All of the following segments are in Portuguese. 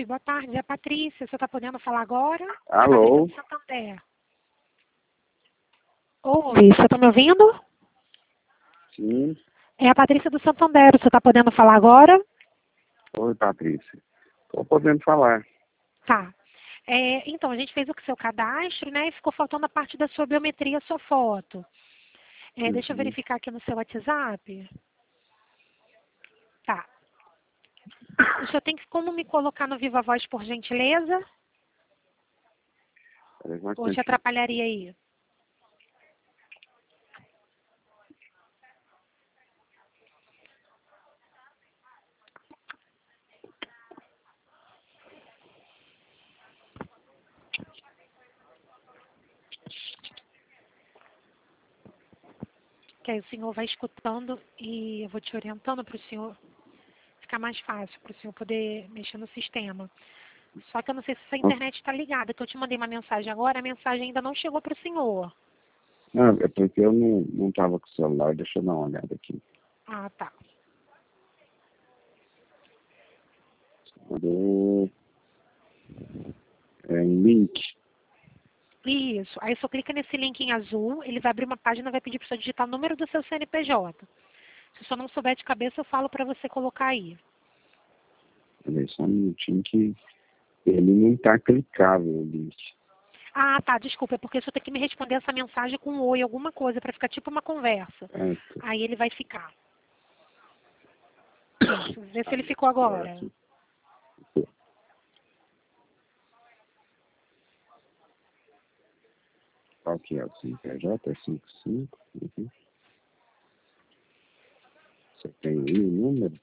Oi, boa tarde, é a Patrícia. Você está podendo falar agora? Alô? É a Patrícia do Santander. Oi, você está me ouvindo? Sim. É a Patrícia do Santander. Você está podendo falar agora? Oi, Patrícia. Estou podendo falar. Tá. Então, a gente fez o seu cadastro, né? E ficou faltando a parte da sua biometria, sua foto. Deixa eu Uhum. verificar aqui no seu WhatsApp. Tá. O senhor tem como me colocar no Viva Voz, por gentileza? Peraí, um Ou te instantinho. atrapalharia aí? Que aí o senhor vai escutando e eu vou te orientando para o senhor ficar mais fácil, para o senhor poder mexer no sistema. Só que eu não sei se a internet está ligada, que eu te mandei uma mensagem agora, a mensagem ainda não chegou para o senhor. Não, é porque eu não estava com o celular. Deixa eu dar uma olhada aqui. Ah, tá. Mandou um link. Isso. Aí só clica nesse link em azul, ele vai abrir uma página e vai pedir para você digitar o número do seu CNPJ. Se o senhor não souber de cabeça, eu falo para você colocar aí. Peraí, só um minutinho que ele não está clicável o link. Ah, tá, desculpa, é porque o senhor tem que me responder essa mensagem com um oi, alguma coisa, para ficar tipo uma conversa. Certo. Aí ele vai ficar. Isso, vê se ele ficou agora. Aqui. Qual que é o CNPJ? É 55? Uhum. Você tem aí o número?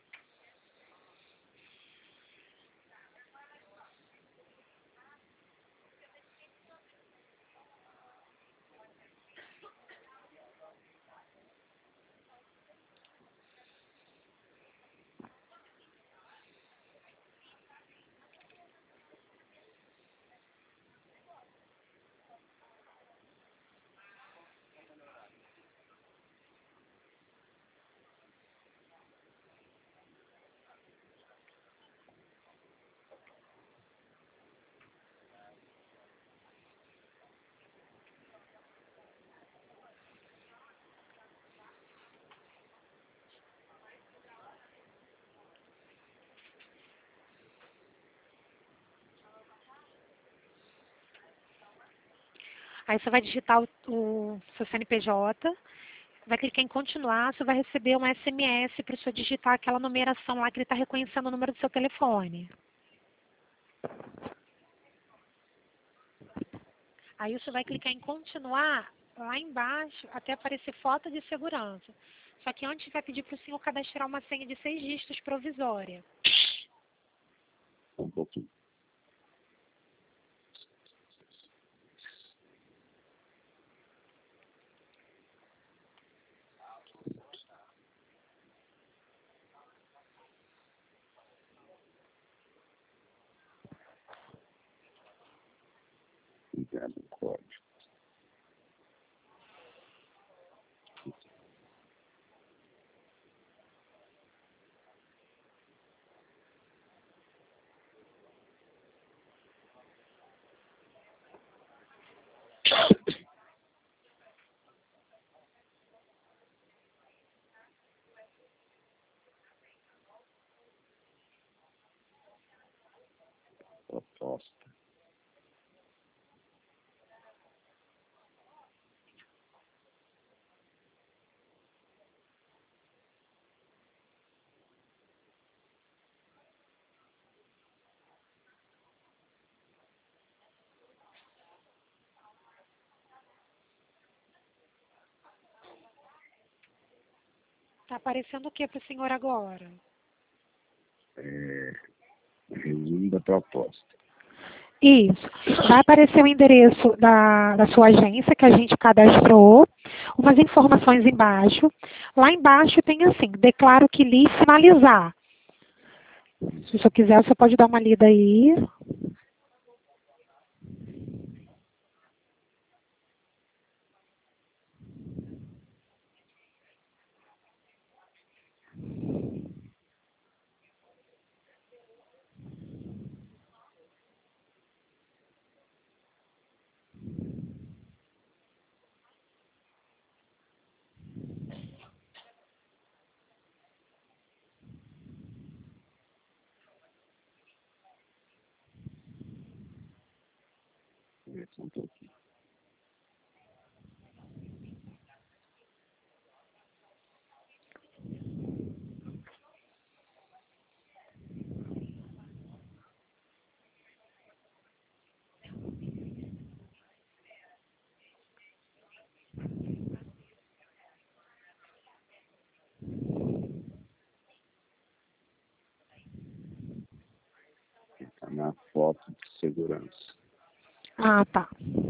Aí você vai digitar o seu CNPJ, vai clicar em continuar, você vai receber um SMS para o senhor digitar aquela numeração lá que ele está reconhecendo o número do seu telefone. Aí você vai clicar em continuar lá embaixo até aparecer foto de segurança. Só que antes vai pedir para o senhor cadastrar uma senha de 6 dígitos provisória. Um pouquinho. Enviado o código. Proposta. Está aparecendo o que para o senhor agora? Resumo da proposta. Isso. Vai aparecer o endereço da sua agência que a gente cadastrou, umas informações embaixo. Lá embaixo tem assim, declaro que li e finalizar. Se o senhor quiser, você pode dar uma lida aí. ver só um pouquinho. Tá na foto de segurança. Ah, tá.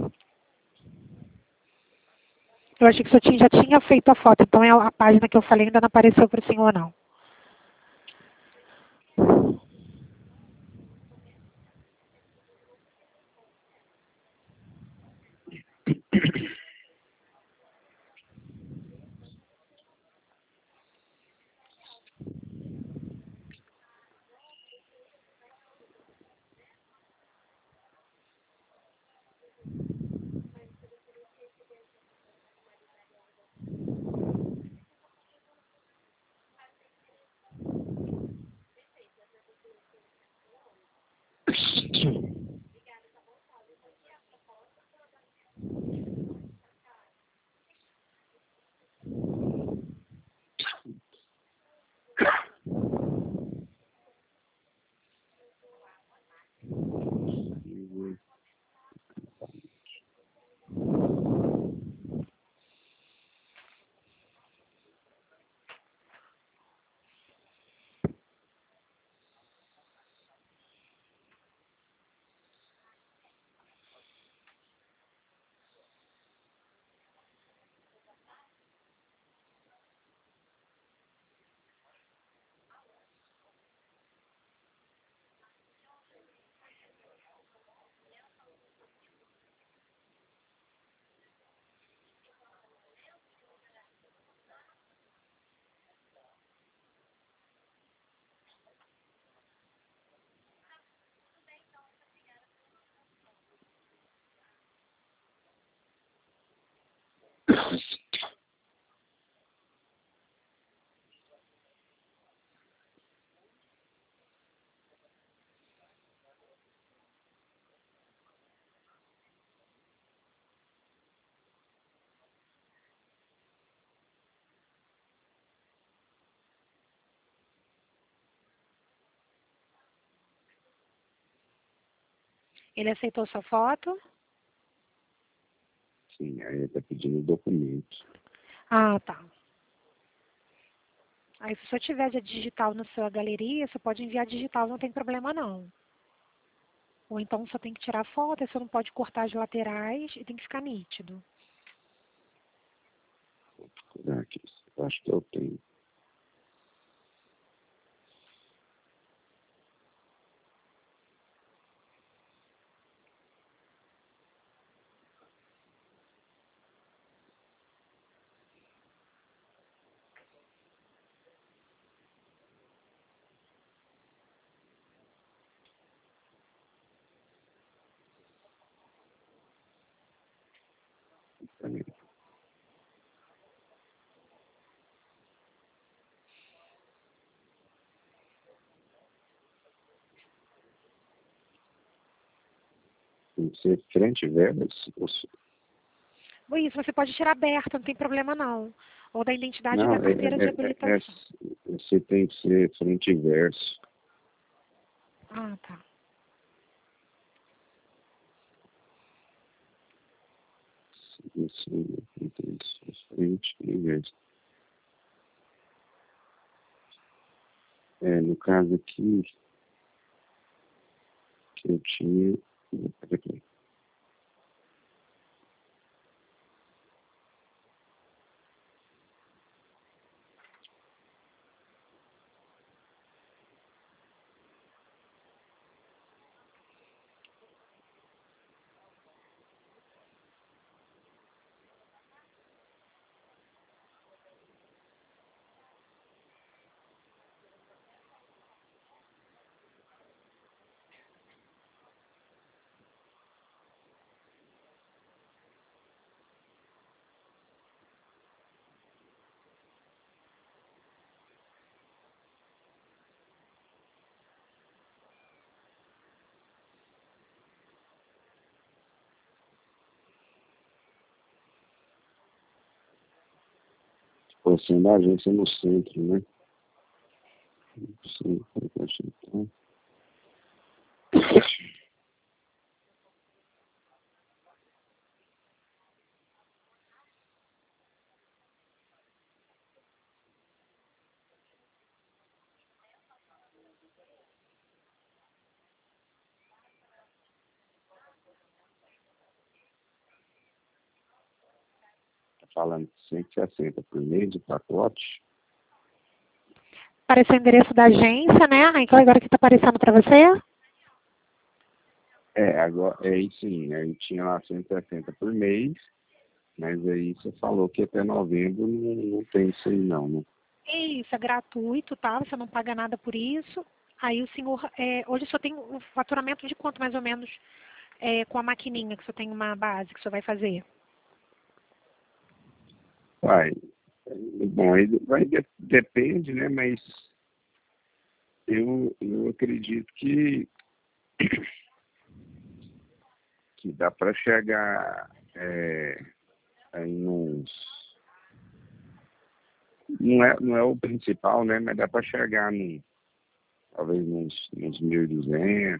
Eu achei que o senhor já tinha feito a foto, então é a página que eu falei ainda não apareceu para o senhor, não. Ele aceitou sua foto? Sim, aí ele tá pedindo documento. Ah, tá. Aí se o senhor tiver de digital na sua galeria, você pode enviar digital, não tem problema não. Ou então só tem que tirar a foto, aí você não pode cortar as laterais e tem que ficar nítido. Vou procurar aqui. Eu acho que eu tenho. Peraí. Tem que ser frente e verso. Ou isso, você pode tirar aberto, não tem problema não. Ou da identidade Não, da carteira de habilitação. você tem que ser frente e verso. Ah, tá. Isso, frente e verso. No caso aqui, que eu tinha. Peraí. Você da agência no centro, né? Sim, então. Tá falando 160 por mês de pacote. Apareceu o endereço da agência, né? Aí agora que está aparecendo para você? Agora, aí sim, aí tinha lá 160 por mês, mas aí você falou que até novembro não tem isso aí não, né? Isso, é gratuito, tá? Você não paga nada por isso. Aí o senhor, hoje o senhor tem um faturamento de quanto mais ou menos com a maquininha, que o senhor tem uma base que o senhor vai fazer? Vai. Bom, aí depende, né? Mas eu acredito que dá para chegar aí não é o principal, né? Mas dá para chegar talvez nos 1.200.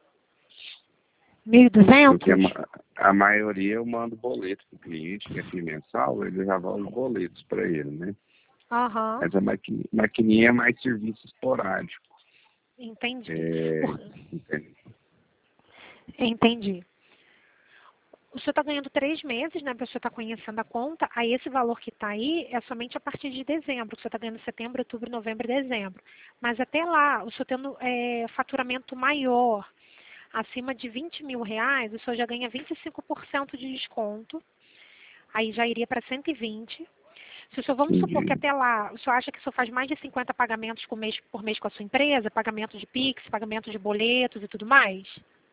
1.200? Porque a maioria eu mando boleto para o cliente, que é mensal, ele já vai os boletos para ele, né? Aham. Mas a maquininha é mais serviço esporádico. Entendi. Entende? Entendi. O senhor está ganhando 3 meses, né? Para o senhor estar conhecendo a conta. Aí esse valor que está aí é somente a partir de dezembro. O senhor está ganhando setembro, outubro, novembro e dezembro. Mas até lá, o senhor tendo faturamento maior, acima de R$ 20.000, o senhor já ganha 25% de desconto. Aí já iria para 120. Se o senhor, vamos supor que Entendi. até lá, o senhor acha que o senhor faz mais de 50 pagamentos por mês com a sua empresa, pagamento de Pix, pagamento de boletos e tudo mais?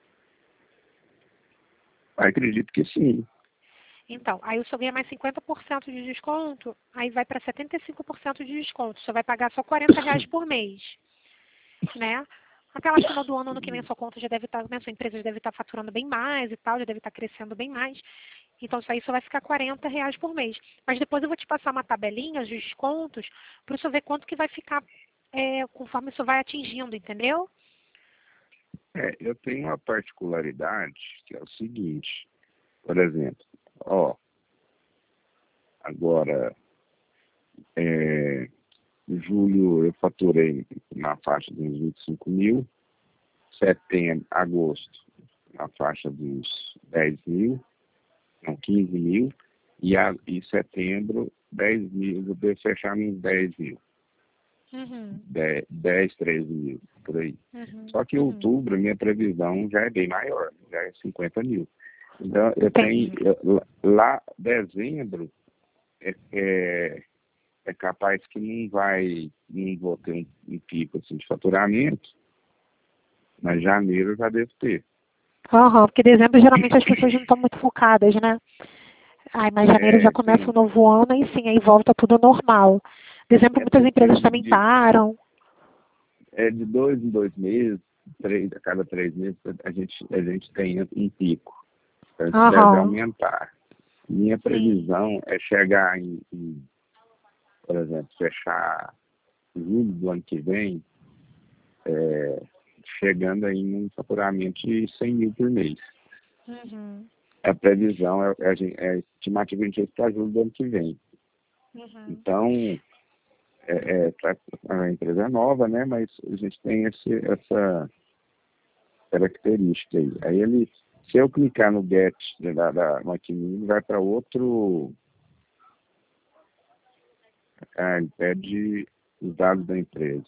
Acredito que sim. Então, aí o senhor ganha mais 50% de desconto, aí vai para 75% de desconto. O senhor vai pagar só R$ 40 por mês, né? Até lá no final do ano, ano que vem, a sua conta já deve estar, né, sua empresa já deve estar faturando bem mais e tal, já deve estar crescendo bem mais. Então, isso aí só vai ficar R$ 40 por mês. Mas depois eu vou te passar uma tabelinha de descontos para o senhor ver quanto que vai ficar conforme o senhor vai atingindo, entendeu? Eu tenho uma particularidade que é o seguinte, por exemplo, agora, em julho eu faturei na faixa dos 25 mil, setembro, agosto, na faixa dos 10 mil, não, 15 mil, e setembro, 10 mil, eu devo fechar nos 10 mil, Uhum, 10 13 mil, por aí. uhum, Só que em uhum. outubro, a minha previsão já é bem maior, já é 50 mil. Então, eu tenho, Entendi. lá, dezembro, é capaz que não vou ter um pico assim, de faturamento, mas janeiro eu já devo ter. Aham, porque dezembro geralmente as pessoas não estão muito focadas, né? Ai, mas janeiro já começa o Sim, novo ano e sim, aí volta tudo normal. Dezembro muitas porque empresas também param. de 2 em 2 meses, a cada 3 meses, a gente tem um pico. Então, isso deve Aham, aumentar. Minha sim. previsão é chegar por exemplo, fechar julho do ano que vem, chegando aí num faturamento de 100 mil por mês. Uhum, A previsão é estimativa de para julho do ano que vem. uhum. Então, a empresa é nova, né? Mas a gente tem essa característica aí. Se eu clicar no get da maquininha, ele vai para outro. Ele pede os dados da empresa.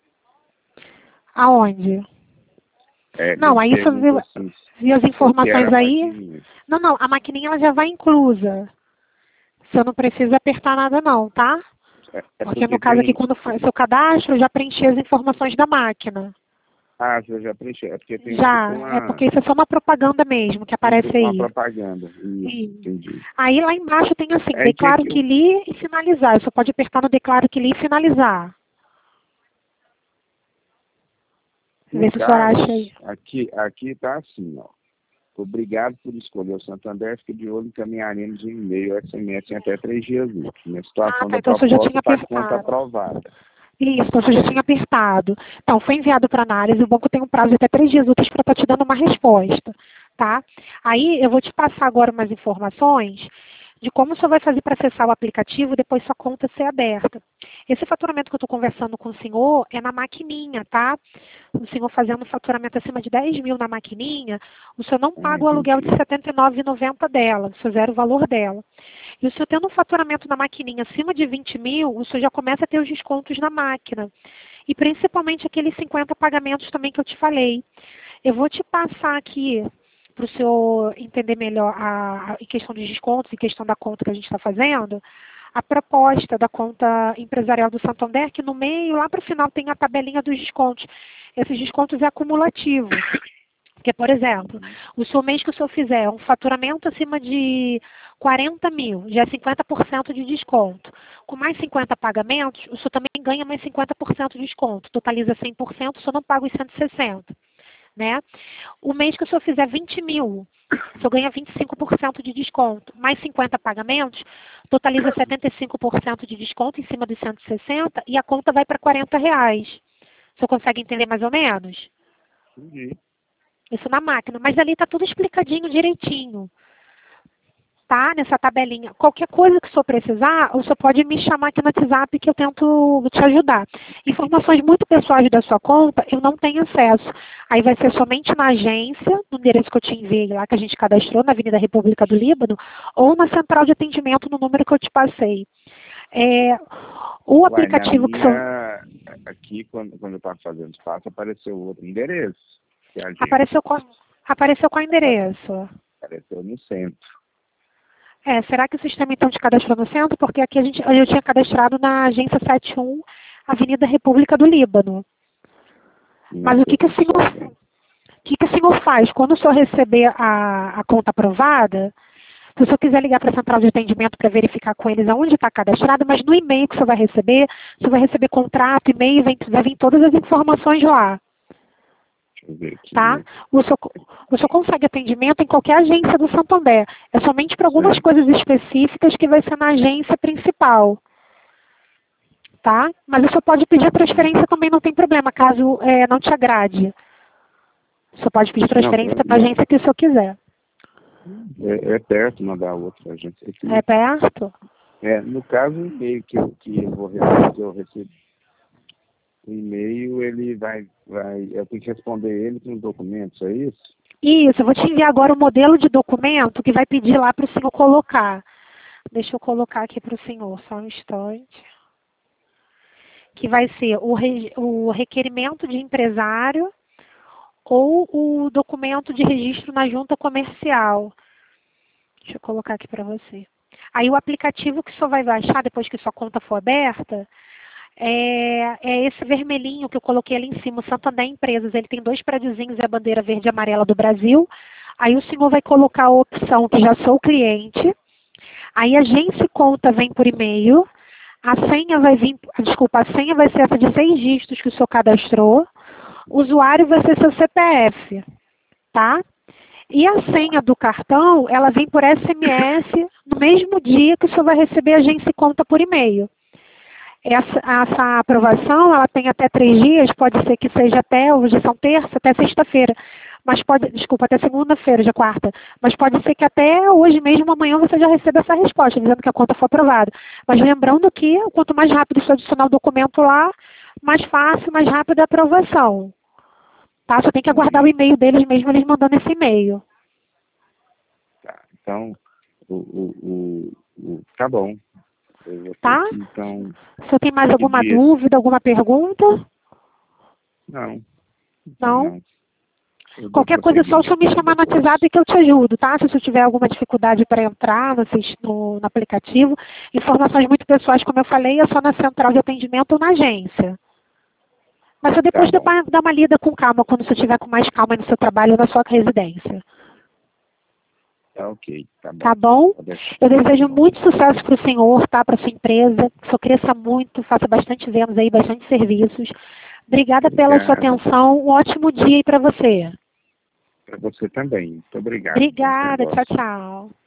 Aonde? Não, Ele aí você pergunta assim, viu as qual que era informações a aí. maquininha. Não, não, a maquininha ela já vai inclusa. Você não precisa apertar nada não, tá? Porque no Porque caso tem aqui, quando faz seu cadastro, eu já preenchi as informações da máquina. você já preencheu. É porque tem tipo Já, é porque isso é só uma propaganda mesmo que aparece uma aí. propaganda. Isso, Isso. entendi. Aí lá embaixo tem assim, É que declaro aqui que li e finalizar. Você pode apertar no declaro que li e finalizar. no Vê se o senhor caso, acha aí. aqui tá assim, ó. Obrigado por escolher o Santander. Fique de olho, encaminharemos um e-mail SMS em até 3 dias úteis. Na situação tá, da então o senhor já tinha proposta, para conta apertado. aprovada. Isso, então você já tinha apertado. Então, foi enviado para análise, o banco tem um prazo de até 3 dias úteis para estar te dando uma resposta, tá? Aí, eu vou te passar agora umas informações de como o senhor vai fazer para acessar o aplicativo e depois sua conta ser aberta. Esse faturamento que eu estou conversando com o senhor é na maquininha, tá? O senhor fazendo faturamento acima de 10 mil na maquininha, o senhor não paga o aluguel de R$ 79,90 dela, o senhor zera o valor dela. E o senhor tendo um faturamento na maquininha acima de 20 mil, o senhor já começa a ter os descontos na máquina. E principalmente aqueles 50 pagamentos também que eu te falei. Eu vou te passar aqui para o senhor entender melhor em questão dos descontos, em questão da conta que a gente está fazendo, a proposta da conta empresarial do Santander, que no meio, lá para o final, tem a tabelinha dos descontos. Esses descontos é acumulativo. Porque, por exemplo, o seu mês que o senhor fizer um faturamento acima de 40 mil, já é 50% de desconto. Com mais 50 pagamentos, o senhor também ganha mais 50% de desconto. Totaliza 100%, o senhor não paga os 160. Né? O mês que o senhor fizer 20 mil, o senhor ganha 25% de desconto. Mais 50 pagamentos, totaliza 75% de desconto em cima dos 160 e a conta vai para R$ 40. O senhor consegue entender mais ou menos? Entendi. Isso na máquina. Mas ali está tudo explicadinho direitinho. Tá? Nessa tabelinha. Qualquer coisa que o senhor precisar, o senhor pode me chamar aqui no WhatsApp que eu tento te ajudar. Informações muito pessoais da sua conta, eu não tenho acesso. Aí vai ser somente na agência, no endereço que eu te enviei lá, que a gente cadastrou, na Avenida República do Líbano, ou na central de atendimento no número que eu te passei. O aplicativo que o senhor... Aqui, quando eu estava fazendo espaço, apareceu outro endereço. Apareceu qual endereço? Apareceu no centro. Será que o sistema então te cadastrou no centro? Porque aqui eu tinha cadastrado na agência 71, Avenida República do Líbano. Mas o que o senhor faz? Quando o senhor receber a conta aprovada, se o senhor quiser ligar para a central de atendimento para verificar com eles aonde está cadastrado, mas no e-mail que o senhor vai receber contrato, e-mail, vai vir todas as informações lá. Deixa eu ver aqui. Tá? O senhor consegue atendimento em qualquer agência do Santander. É somente para algumas coisas específicas que vai ser na agência principal. Tá? Mas o senhor pode pedir a transferência também, não tem problema, caso não te agrade. O senhor pode pedir transferência para a agência que o senhor quiser. É perto mandar outra agência aqui. É perto? No caso, o e-mail que eu recebi, o e-mail, ele eu tenho que responder ele com os documentos, é isso? Isso, eu vou te enviar agora o modelo de documento que vai pedir lá para o senhor colocar. Deixa eu colocar aqui para o senhor, só um instante. Que vai ser o requerimento de empresário ou o documento de registro na junta comercial. Deixa eu colocar aqui para você. Aí o aplicativo que o senhor vai baixar depois que sua conta for aberta é esse vermelhinho que eu coloquei ali em cima, o Santander Empresas. Ele tem 2 prédiozinhos e a bandeira verde e amarela do Brasil. Aí o senhor vai colocar a opção que já sou cliente. Aí a agência conta vem por e-mail. A senha vai ser essa de 6 dígitos que o senhor cadastrou. O usuário vai ser seu CPF, tá? E a senha do cartão, ela vem por SMS no mesmo dia que o senhor vai receber a agência conta por e-mail. Essa aprovação, ela tem até 3 dias, pode ser que seja hoje são terça, até sexta-feira. Mas até segunda-feira, já quarta. Mas pode ser que até hoje mesmo, amanhã, você já receba essa resposta, dizendo que a conta foi aprovada. Mas lembrando que, quanto mais rápido você adicionar o documento lá, mais fácil, mais rápido a aprovação. Tá? Só tem que aguardar o e-mail deles mesmo, eles mandando esse e-mail. Tá, então, tá bom. Tá? Aqui, então, o senhor tem mais alguma dúvida, alguma pergunta? Não. Não? Qualquer coisa é só o senhor me chamar no WhatsApp que eu te ajudo, tá? Se o senhor tiver alguma dificuldade para entrar no aplicativo. Informações muito pessoais, como eu falei, é só na central de atendimento ou na agência. Mas só depois dar uma lida com calma, quando o senhor estiver com mais calma no seu trabalho ou na sua residência. Tá ok, tá bom. Tá bom? Eu desejo muito sucesso para o senhor, tá? Para a sua empresa. Que o senhor cresça muito, faça bastante vendas aí, bastante serviços. Obrigada pela sua atenção. Um ótimo dia aí para você. Para você também. Muito obrigado. Obrigada, tchau, tchau.